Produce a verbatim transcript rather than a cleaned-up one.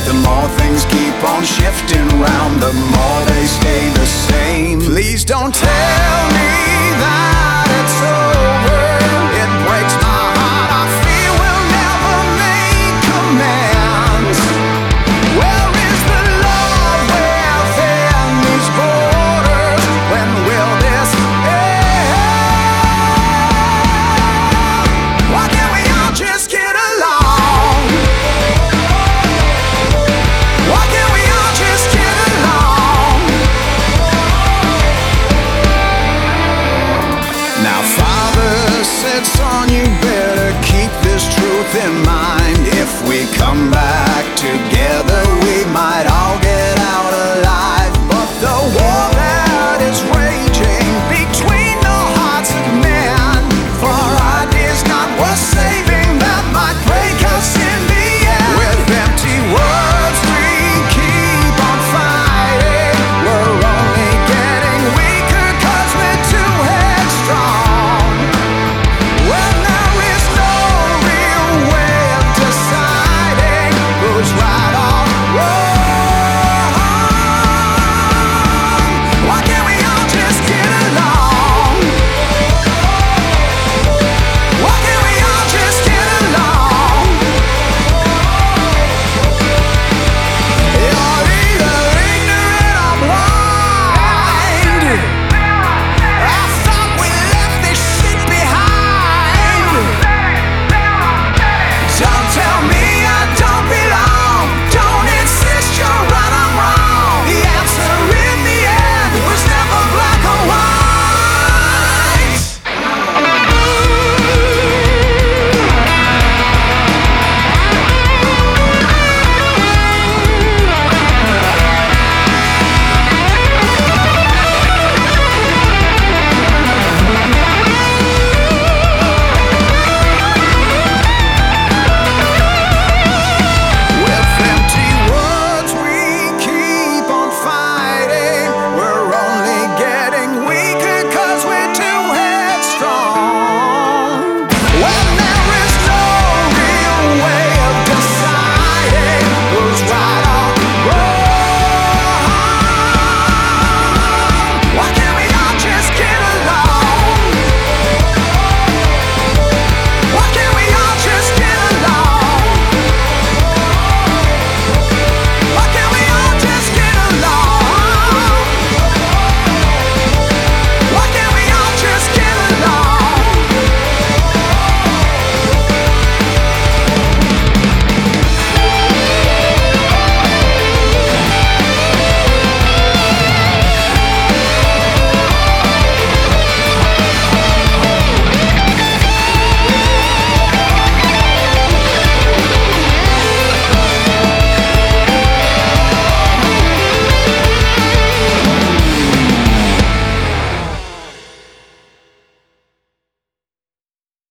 But the more things keep on shifting round, the more they stay the same. Please don't tell me that it's over. It breaks my heart, I fear we'll never make amends. Where is the love within these borders? When will this end? Why can't we all just get along? Why can't we all just get along? Now Father said, son, you better keep this truth in mind. If we come back